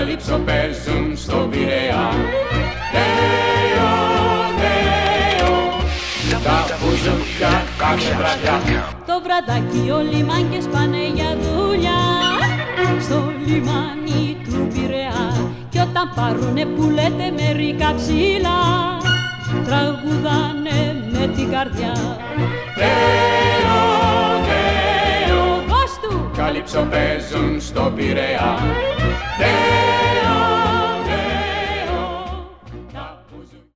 Καλύψο παίζουν στον Πειραιά. Τέο, τέο, τα μπουζούκια κάθε βραδιά. Το βραδάκι όλοι οι μάγκες πάνε για δουλειά στο λιμάνι του Πειραιά. Κι όταν πάρουνε που λέτε μερικά ψηλά, τραγουδάνε με την καρδιά. Τέο, τέο, δώσ' του! Καλύψο παίζουν στον Πειραιά. Τέο,